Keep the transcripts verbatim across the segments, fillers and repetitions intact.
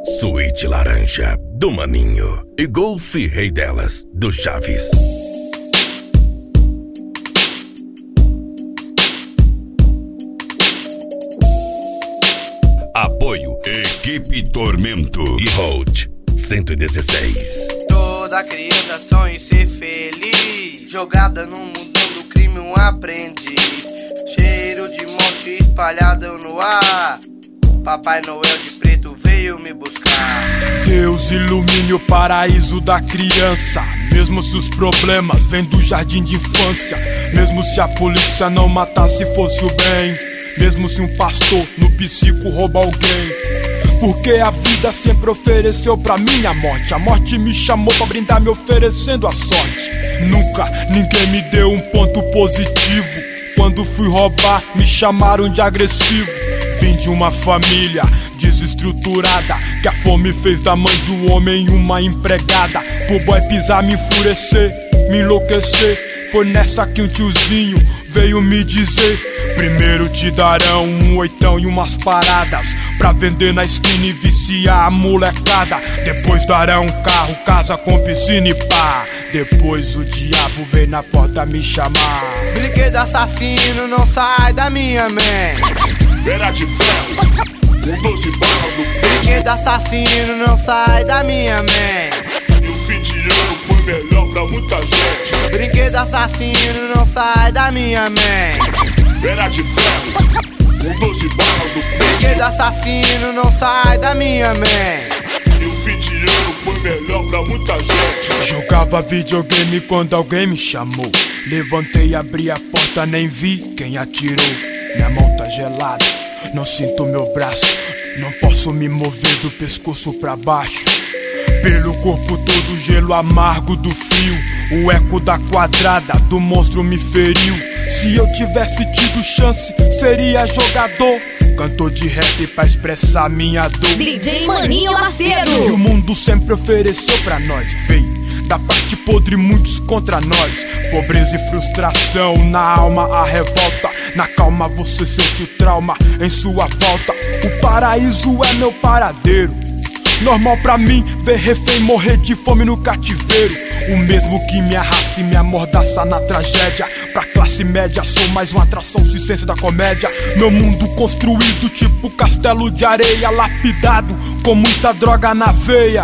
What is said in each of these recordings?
Suíte Laranja, do Maninho, e Golf Rei Delas, do Chaves. Apoio Equipe Tormento e Road cento e dezesseis. Toda criança sonha em ser feliz, jogada no mundão do crime um aprendiz. Cheiro de morte espalhado no ar, Papai Noel de preto veio me buscar. Deus ilumine o paraíso da criança, mesmo se os problemas vêm do jardim de infância. Mesmo se a polícia não matasse fosse o bem, mesmo se um pastor no psico rouba alguém. Porque a vida sempre ofereceu pra mim a morte. A morte me chamou pra brindar me oferecendo a sorte. Nunca ninguém me deu um ponto positivo. Quando fui roubar me chamaram de agressivo. Vim de uma família desestruturada, que a fome fez da mãe de um homem uma empregada. Pro boy pisar, me enfurecer, me enlouquecer. Foi nessa que um tiozinho veio me dizer: primeiro te darão um oitão e umas paradas pra vender na esquina e viciar a molecada. Depois darão um carro, casa com piscina e pá. Depois o diabo vem na porta me chamar. Brinquedo assassino, não sai da minha mente. Era de ferro, com doze balas no peito. Brinquedo assassino, não sai da minha mente. E o fim de ano foi melhor pra muita gente. Brinquedo assassino, não sai da minha mente. Era de ferro, com doze balas no peito. Brinquedo assassino, não sai da minha mente. E o fim de ano foi melhor pra muita gente. Jogava videogame quando alguém me chamou. Levantei, abri a porta, nem vi quem atirou. Minha mão tá gelada, não sinto meu braço. Não posso me mover do pescoço pra baixo. Pelo corpo todo gelo amargo do frio. O eco da quadrada do monstro me feriu. Se eu tivesse tido chance, seria jogador, cantor de rap pra expressar minha dor. D J Maninho Macedo. E o mundo sempre ofereceu pra nós, veio da parte podre muitos contra nós. Pobreza e frustração, na alma a revolta. Na calma você sente o trauma em sua volta. O paraíso é meu paradeiro. Normal pra mim ver refém morrer de fome no cativeiro. O mesmo que me arrasta e me amordaça na tragédia. Pra classe média sou mais uma atração ciência da comédia. Meu mundo construído tipo castelo de areia, lapidado com muita droga na veia.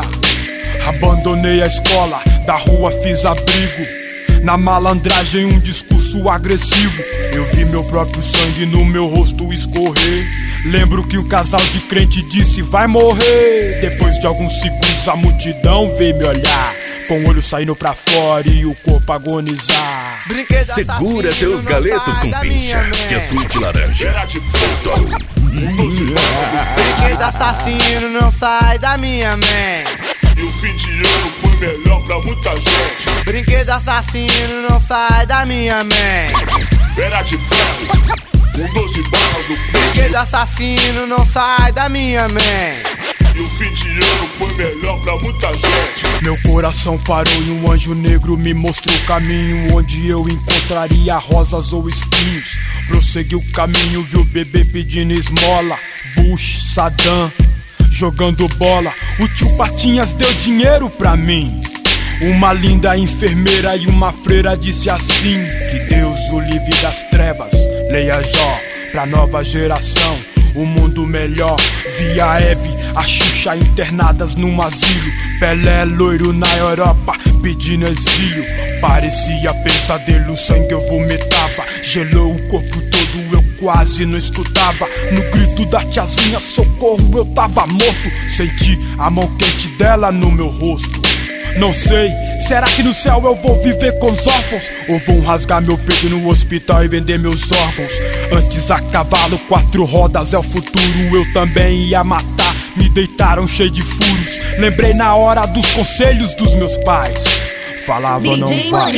Abandonei a escola, da rua fiz abrigo. Na malandragem um discurso agressivo. Eu vi meu próprio sangue no meu rosto escorrer. Lembro que o casal de crente disse vai morrer. Depois de alguns segundos a multidão veio me olhar, com o olho saindo pra fora e o corpo agonizar. Segura teus galetos com pincha, que é Suíte Laranja. Era de ferro, com doze balas no peito. Brinquedo assassino, não sai da minha mente. E o fim de ano foi melhor pra muita gente. Brinquedo assassino, não sai da minha mente. Era de ferro, com doze balas no peito. Brinquedo assassino, não sai da minha mente. E o fim de ano foi melhor pra muita gente. Meu coração parou e um anjo negro me mostrou o caminho, onde eu encontraria rosas ou espinhos. Prossegui o caminho, vi o bebê pedindo esmola. Bush, Saddam, jogando bola. O tio Patinhas deu dinheiro pra mim. Uma linda enfermeira e uma freira disse assim: que Deus o livre das trevas, leia Jó, pra nova geração um mundo melhor. Via Hebe, a Xuxa internadas num asilo. Pelé loiro na Europa pedindo exílio. Parecia pesadelo, sangue eu vomitava. Gelou o corpo todo, eu quase não escutava. No grito da tiazinha, socorro, eu tava morto. Senti a mão quente dela no meu rosto. Não sei, será que no céu eu vou viver com os órfãos? Ou vão rasgar meu peito no hospital e vender meus órgãos? Antes a cavalo, quatro rodas é o futuro. Eu também ia matar, me deitaram cheio de furos. Lembrei na hora dos conselhos dos meus pais. Falava não vai,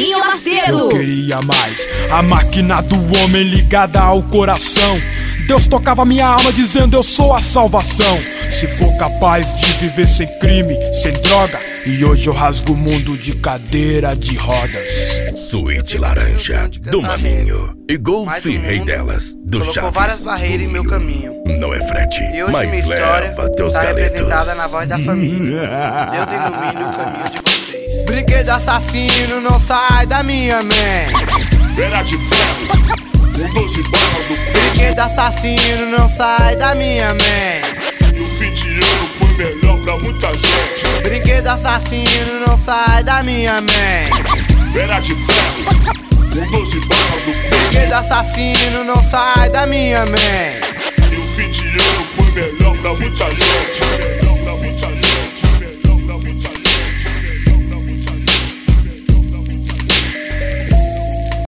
eu queria mais. A máquina do homem ligada ao coração. Deus tocava minha alma dizendo eu sou a salvação. Se for capaz de viver sem crime, sem droga E hoje eu rasgo o mundo de cadeira de rodas. Suíte laranja, do Maninho. E Golf Rei delas, do Chaves. Colocou várias barreiras em meu caminho. Não é frete, E hoje mas minha história leva teus tá galetos. representada na voz da família. Deus ilumine o caminho de vocês. Brinquedo assassino, não sai da minha mente. Era de ferro, com doze balas no peito. Brinquedo assassino, não sai da minha mente. E o fim de ano foi melhor pra muita gente. Brinquedo assassino, não sai da minha mente. Era de ferro, com doze balas no peito. Brinquedo assassino, não sai da minha mente. E o fim de ano foi melhor pra muita gente.